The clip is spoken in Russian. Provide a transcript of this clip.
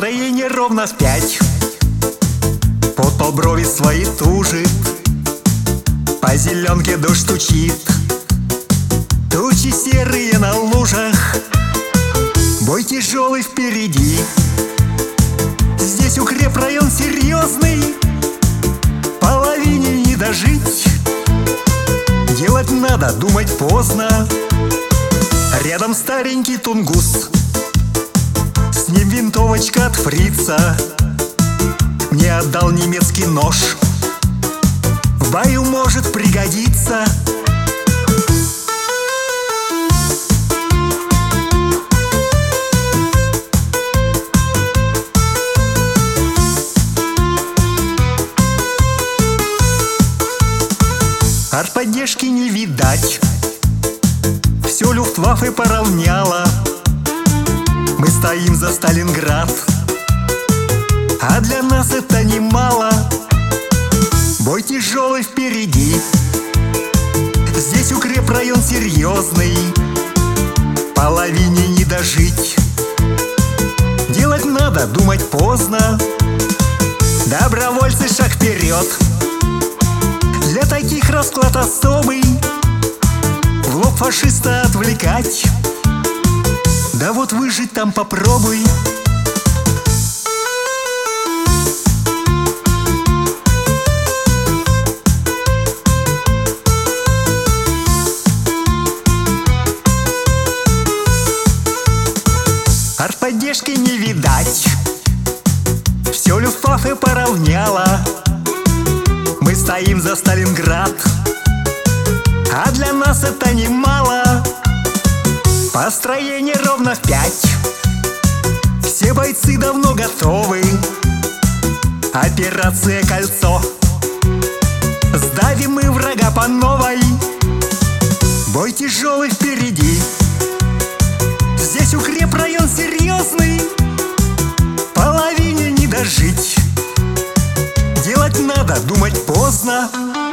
Построение ровно в 5. Под полброви свои тужит, по зеленке дождь стучит. Тучи серые на лужах, бой тяжелый впереди. Здесь укрепрайон серьезный, половине не дожить. Делать надо, думать поздно. Рядом старенький тунгус, с ним винтовочка от фрица. Мне отдал немецкий нож, в бою может пригодиться. Артподдержки не видать, все Люфтваффе поравняло. Мы стоим за Сталинград, а для нас это немало. Бой тяжелый впереди, здесь укрепрайон серьезный, половине не дожить. Делать надо, думать поздно. Добровольцы, шаг вперед! Для таких расклад особый, в лоб фашиста отвлекать. Да вот выжить там попробуй. Артподдержки не видать, все Люфтваффе поравняло. Мы стоим за Сталинград, а для нас это немало. Построение ровно в 5. Все бойцы давно готовы. Операция «Кольцо». Сдавим мы врага по новой. Бой тяжелый впереди, здесь укрепрайон серьезный, половине не дожить. Делать надо, думать поздно.